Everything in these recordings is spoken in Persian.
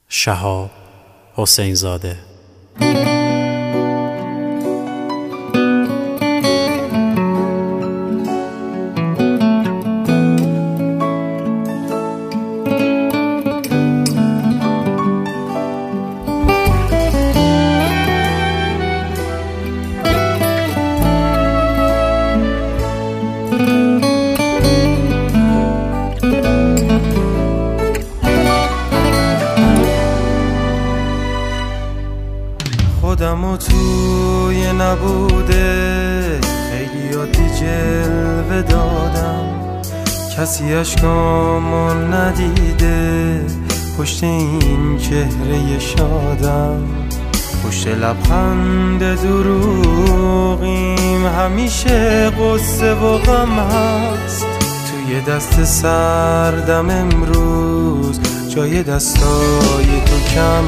شهاب حسین زاده. خودمو توی نبوده خیلی عادی جلوه دادم، کسی اشکامو ندیده پشت این چهره شادم. پشت لبخند دروغیم همیشه قصه و غم هست، توی دست سردم امروز جای دستای تو کم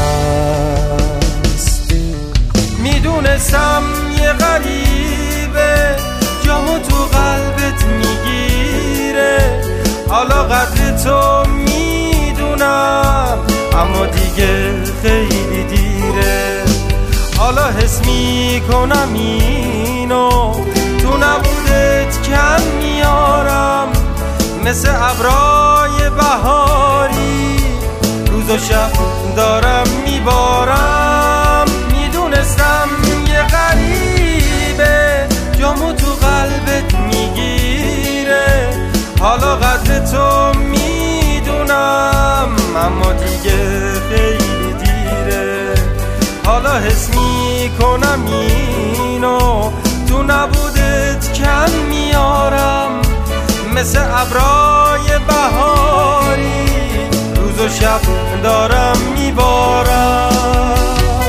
هست. میدونستم یه غریبه جامو تو قلبت میگیره، حالا قدر تو میدونم اما دیگه خیلی دیره. حالا حس میکنم اینو تو نبودت کم میارم، مثل ابرای بهاری روز و شب دارم میبارم. میدونستم یه غریبه جامو تو قلبت میگیره، حالا قدر تو میدونم اما دیگه خیلی دیره. حالا حس میکنم اینو تو نبودت کم میارم، مثل ابرای بهاری روز و شب دارم میبارم.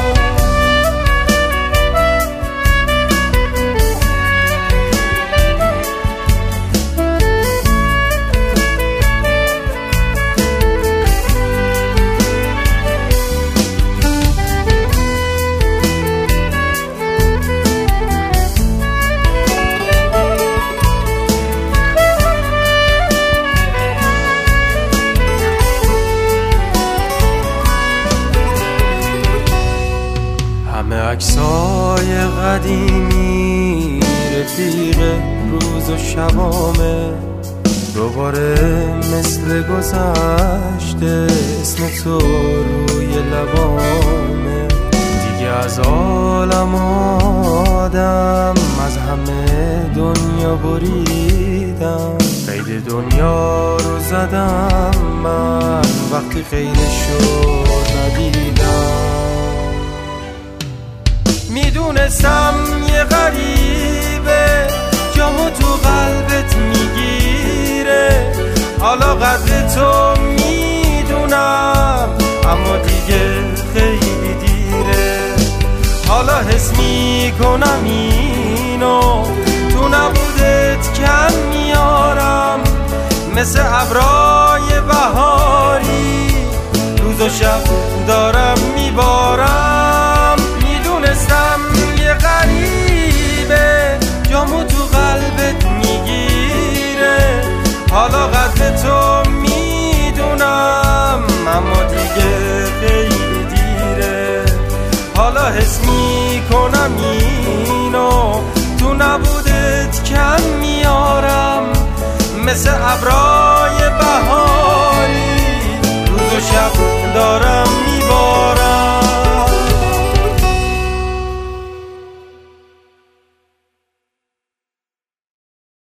همه عکسای قدیمی رفیق روز و شبامه، دوباره مثل گذشته اسم تو روی لبامه. دیگه از عالم آدم از همه دنیا بریدم، قید دنیا رو زدم من وقتی خیرشو ندیدم. میدونستم یه غریبه جامو تو قلبت میگیره، حالا قدر تو میدونم اما دیگه خیلی دیره. حالا حس میکنم اینو تو نبودت کم میارم، مثل ابرای بهاری روز و شب دارم میبارم. میدونستم یه غریبه جامو تو قلبت میگیره، حالا قدر تو میدونم اما دیگه خیلی دیره. حالا حس میکنم اینو تو نبودت کم میارم، مثل ابرای بهاری روز و شب